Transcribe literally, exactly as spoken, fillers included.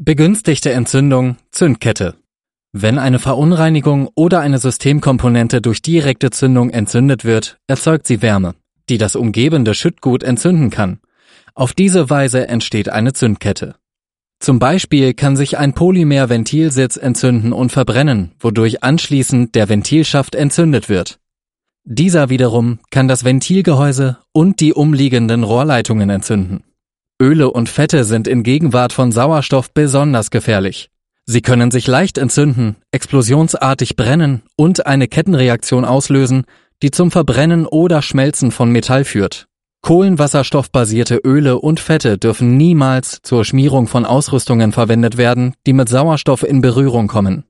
Begünstigte Entzündung, Zündkette. Wenn eine Verunreinigung oder eine Systemkomponente durch direkte Zündung entzündet wird, erzeugt sie Wärme, die das umgebende Schüttgut entzünden kann. Auf diese Weise entsteht eine Zündkette. Zum Beispiel kann sich ein Polymer-Ventilsitz entzünden und verbrennen, wodurch anschließend der Ventilschaft entzündet wird. Dieser wiederum kann das Ventilgehäuse und die umliegenden Rohrleitungen entzünden. Öle und Fette sind in Gegenwart von Sauerstoff besonders gefährlich. Sie können sich leicht entzünden, explosionsartig brennen und eine Kettenreaktion auslösen, die zum Verbrennen oder Schmelzen von Metall führt. Kohlenwasserstoffbasierte Öle und Fette dürfen niemals zur Schmierung von Ausrüstungen verwendet werden, die mit Sauerstoff in Berührung kommen.